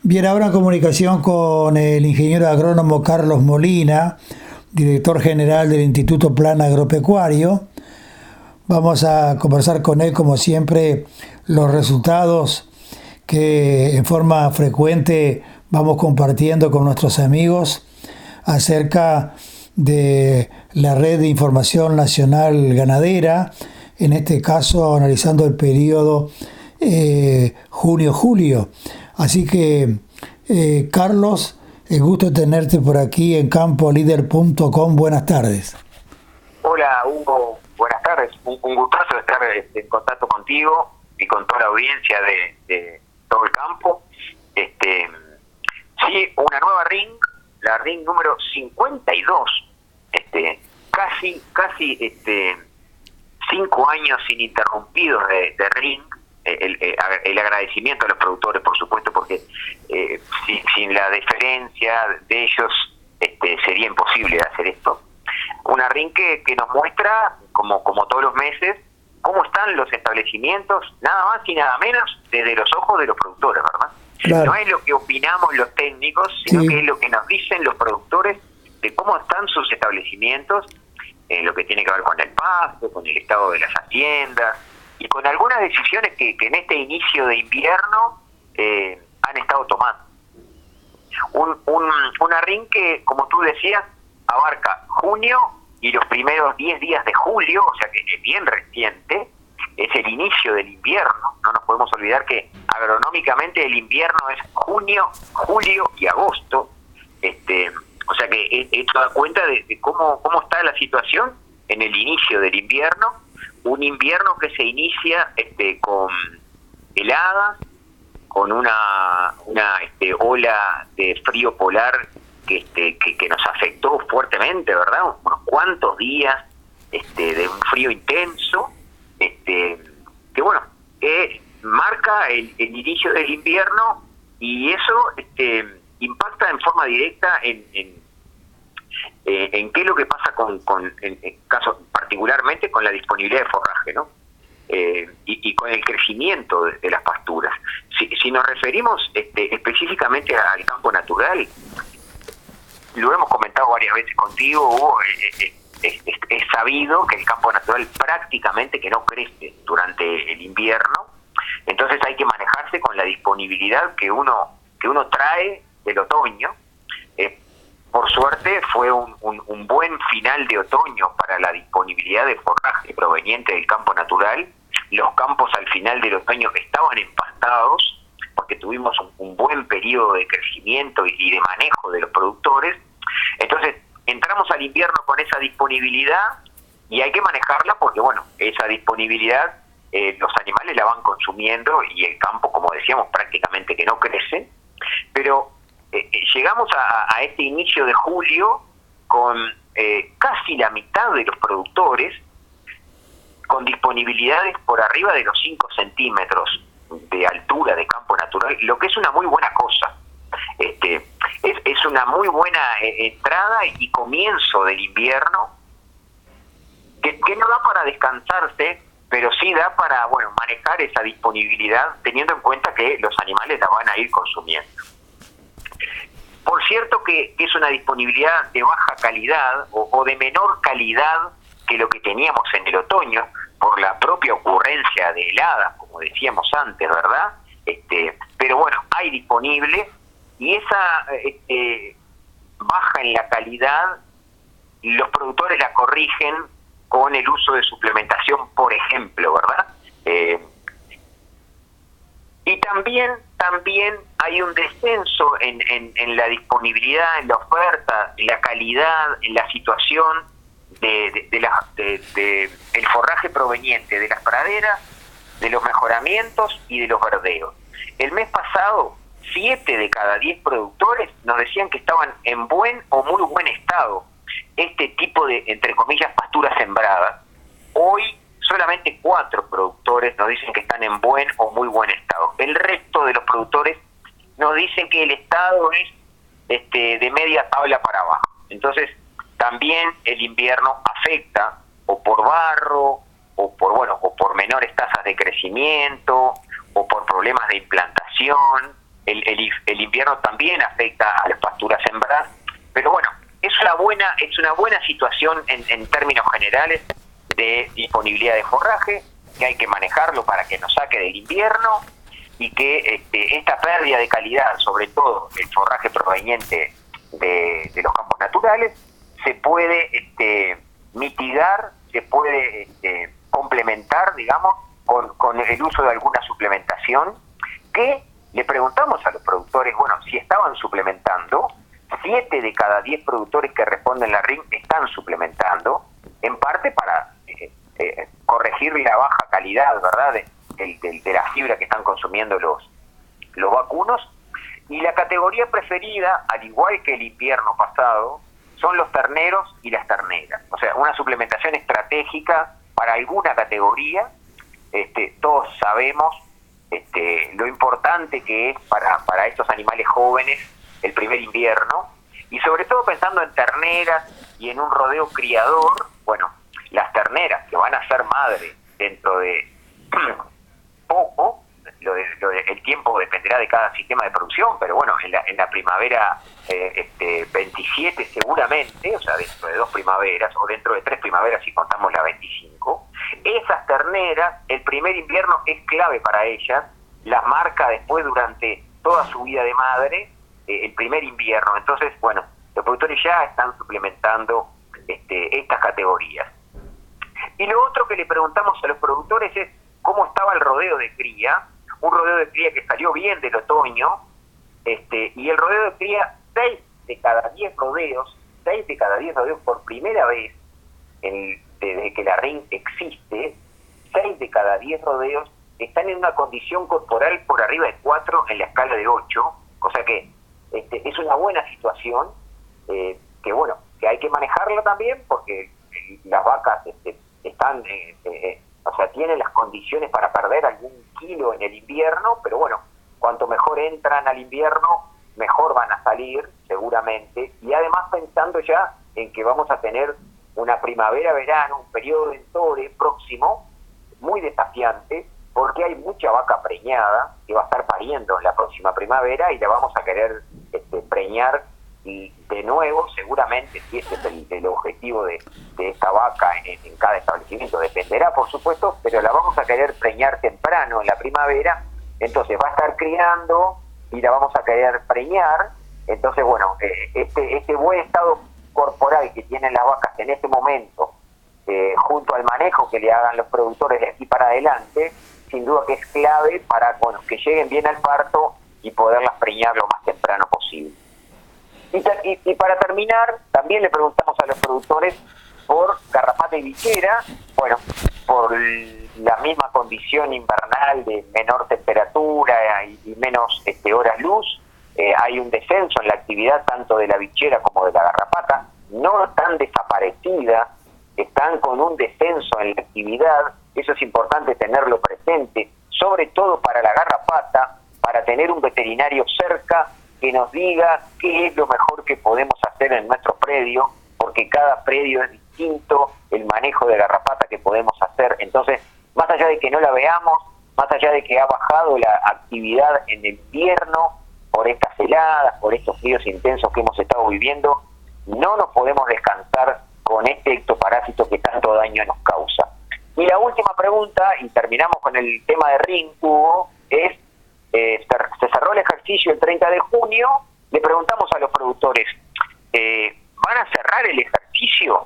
Bien, ahora en comunicación con el ingeniero agrónomo Carlos Molina, director general del Instituto Plan Agropecuario. Vamos a conversar con él, como siempre, los resultados que en forma frecuente vamos compartiendo con nuestros amigos acerca de la Red de Información Nacional Ganadera, en este caso analizando el periodo junio-julio. Así que, Carlos, el gusto de tenerte por aquí en campolider.com. Buenas tardes. Hola, Hugo. Buenas tardes. Un gustazo estar en contacto contigo y con toda la audiencia de todo el campo. Sí, una nueva ring, la ring número 52. Casi 5 años ininterrumpidos de ring. El agradecimiento a los productores, por supuesto, porque sin la deferencia de ellos sería imposible hacer esto. Una ring que nos muestra, como todos los meses, cómo están los establecimientos, nada más y nada menos, desde los ojos de los productores, ¿verdad? Claro. No es lo que opinamos los técnicos, sino que es lo que nos dicen los productores de cómo están sus establecimientos, lo que tiene que ver con el pasto, con el estado de las haciendas, y con algunas decisiones que en este inicio de invierno han estado tomando. Una ring que, como tú decías, abarca junio y los primeros 10 días de julio, o sea que es bien reciente, es el inicio del invierno. No nos podemos olvidar que agronómicamente el invierno es junio, julio y agosto. O sea que esto da cuenta de cómo está la situación en el inicio del invierno. Un invierno que se inicia con heladas, con una ola de frío polar que nos afectó fuertemente, ¿verdad? Unos cuantos días de un frío intenso, que bueno, marca el inicio del invierno, y eso impacta en forma directa en qué es lo que pasa en caso particularmente con la disponibilidad de forraje, ¿no? Y con el crecimiento de las pasturas. Si nos referimos específicamente al campo natural, lo hemos comentado varias veces contigo, Hugo, es sabido que el campo natural prácticamente que no crece durante el invierno. Entonces hay que manejarse con la disponibilidad que uno trae del otoño. Por suerte fue un buen final de otoño para la disponibilidad de forraje proveniente del campo natural. Los campos al final del otoño estaban empastados porque tuvimos un buen periodo de crecimiento y de manejo de los productores. Entonces entramos al invierno con esa disponibilidad y hay que manejarla porque, bueno, esa disponibilidad los animales la van consumiendo y el campo, como decíamos, prácticamente que no crece. Pero llegamos a este inicio de julio con casi la mitad de los productores con disponibilidades por arriba de los 5 centímetros de altura de campo natural, lo que es una muy buena cosa. Es una muy buena entrada y comienzo del invierno que no da para descansarse, pero sí da para, bueno, manejar esa disponibilidad teniendo en cuenta que los animales la van a ir consumiendo. Por cierto que es una disponibilidad de baja calidad o de menor calidad que lo que teníamos en el otoño, por la propia ocurrencia de heladas, como decíamos antes, ¿verdad? Pero bueno, hay disponible, y esa baja en la calidad, los productores la corrigen con el uso de suplementación, por ejemplo, ¿verdad? Y también hay un descenso en la disponibilidad, en la oferta, en la calidad, en la situación de el forraje proveniente de las praderas, de los mejoramientos y de los verdeos. El mes pasado, 7 de cada 10 productores nos decían que estaban en buen o muy buen estado este tipo de, entre comillas, pasturas sembradas. Hoy solamente 4 productores nos dicen que están en buen o muy buen estado. El resto de los productores nos dicen que el estado es de media tabla para abajo. Entonces, también el invierno afecta o por barro, o por menores tasas de crecimiento, o por problemas de implantación, el invierno también afecta a las pasturas sembradas, pero bueno, es una buena situación en términos generales de disponibilidad de forraje, que hay que manejarlo para que nos saque del invierno, y que esta pérdida de calidad, sobre todo el forraje proveniente de los campos naturales, se puede mitigar, se puede complementar, digamos, con el uso de alguna suplementación, que le preguntamos a los productores, bueno, si estaban suplementando. 7 de cada 10 productores que responden la RIN están suplementando, en parte para corregir la baja calidad, ¿verdad?, de la fibra que están consumiendo los vacunos. Y la categoría preferida, al igual que el invierno pasado, son los terneros y las terneras. O sea, una suplementación estratégica para alguna categoría. Todos sabemos lo importante que es para estos animales jóvenes el primer invierno, y sobre todo pensando en terneras y en un rodeo criador. Bueno, las terneras que van a ser madres dentro de poco, el tiempo dependerá de cada sistema de producción, pero bueno, en la primavera 27 seguramente, o sea, dentro de 2 primaveras, o dentro de 3 primaveras si contamos la 25, esas terneras, el primer invierno es clave para ellas, las marca después durante toda su vida de madre, el primer invierno. Entonces, bueno, los productores ya están suplementando estas categorías. Y lo otro que le preguntamos a los productores es cómo estaba el rodeo de cría, un rodeo de cría que salió bien del otoño, y el rodeo de cría, 6 de cada 10 rodeos por primera vez desde que la RIN existe, 6 de cada 10 rodeos están en una condición corporal por arriba de 4 en la escala de 8, o sea que es una buena situación, que bueno, que hay que manejarla también, porque las vacas están, o sea, tienen las condiciones para perder algún kilo en el invierno, pero bueno, cuanto mejor entran al invierno, mejor van a salir, seguramente, y además pensando ya en que vamos a tener una primavera-verano, un periodo de entore próximo, muy desafiante, porque hay mucha vaca preñada que va a estar pariendo en la próxima primavera y la vamos a querer preñar, y de nuevo, seguramente, si ese es el objetivo de esta vaca en cada establecimiento, dependerá, por supuesto, pero la vamos a querer preñar temprano en la primavera, entonces va a estar criando y la vamos a querer preñar. Entonces, bueno, este buen estado corporal que tienen las vacas en este momento, junto al manejo que le hagan los productores de aquí para adelante, sin duda que es clave para, bueno, que lleguen bien al parto y poderlas preñar lo más temprano posible. Y para terminar, también le preguntamos a los productores por garrapata y bichera. Bueno, por la misma condición invernal de menor temperatura y menos horas luz, hay un descenso en la actividad tanto de la bichera como de la garrapata. No están desaparecidas, están con un descenso en la actividad. Eso es importante tenerlo presente, sobre todo para la garrapata, para tener un veterinario cerca que nos diga qué es lo mejor que podemos hacer en nuestro predio, porque cada predio es distinto, el manejo de garrapata que podemos hacer. Entonces, más allá de que no la veamos, más allá de que ha bajado la actividad en el invierno por estas heladas, por estos fríos intensos que hemos estado viviendo, no nos podemos descansar con este ectoparásito que tanto daño nos causa. Y la última pregunta, y terminamos con el tema de RIN, Hugo, es, se cerró el ejercicio el 30 de junio, le preguntamos a los productores, ¿van a cerrar el ejercicio?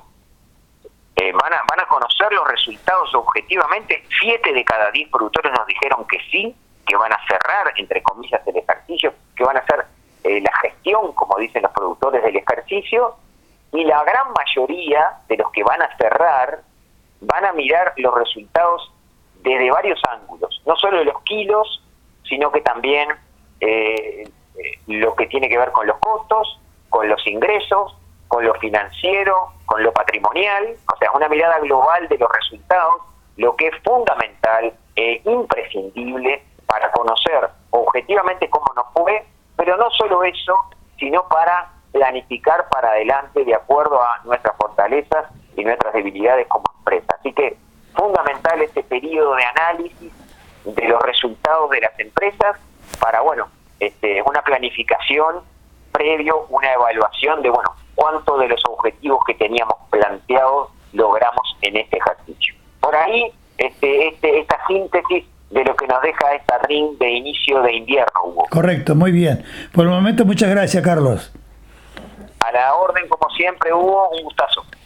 ¿Van a conocer los resultados objetivamente? 7 de cada 10 productores nos dijeron que sí, que van a cerrar, entre comillas, el ejercicio, que van a hacer la gestión, como dicen los productores, del ejercicio, y la gran mayoría de los que van a cerrar van a mirar los resultados desde varios ángulos, no solo de los kilos, sino que también lo que tiene que ver con los costos, con los ingresos, con lo financiero, con lo patrimonial, o sea, una mirada global de los resultados, lo que es fundamental e imprescindible para conocer objetivamente cómo nos fue, pero no solo eso, sino para planificar para adelante de acuerdo a nuestras fortalezas y nuestras debilidades como empresa. Así que fundamental este periodo de análisis de los resultados de las empresas para, bueno, planificación previo, una evaluación de, bueno, cuánto de los objetivos que teníamos planteados logramos en este ejercicio. Por ahí, esta síntesis de lo que nos deja esta ring de inicio de invierno, Hugo. Correcto, muy bien. Por el momento, muchas gracias, Carlos. A la orden, como siempre, Hugo, un gustazo.